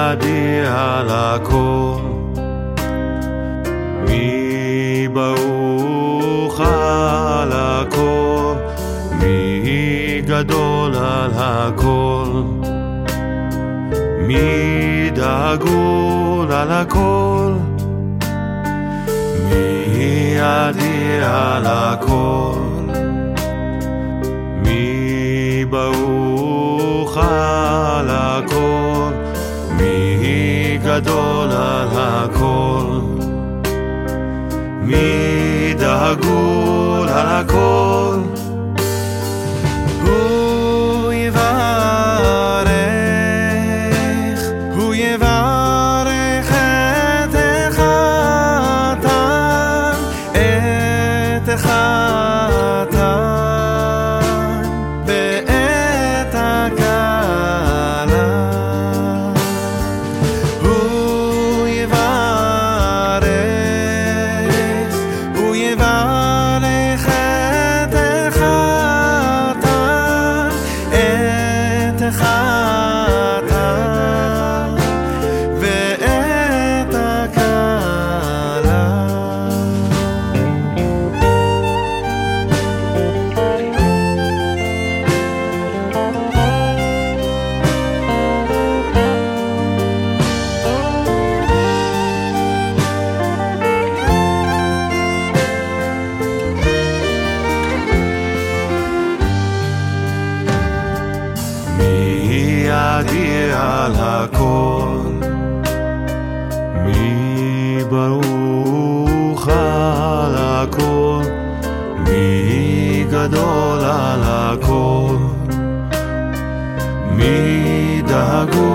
ידי על הכל, מי ברוך על הכל, מי גדול על הכל, מי דגול על הכל, מי ידי על הכל, מי ברוך על הכל, מי גדול על הכל, מי דגול על הכל. הוא יברך, הוא יברך את החתן, את החתן ואת הכלה. הוא יברך, הוא יברך את החתן, את החתן ואת הכלה. מי ידי על הכל, מי ברוך על הכל, מי גדול על הכל, מי דגול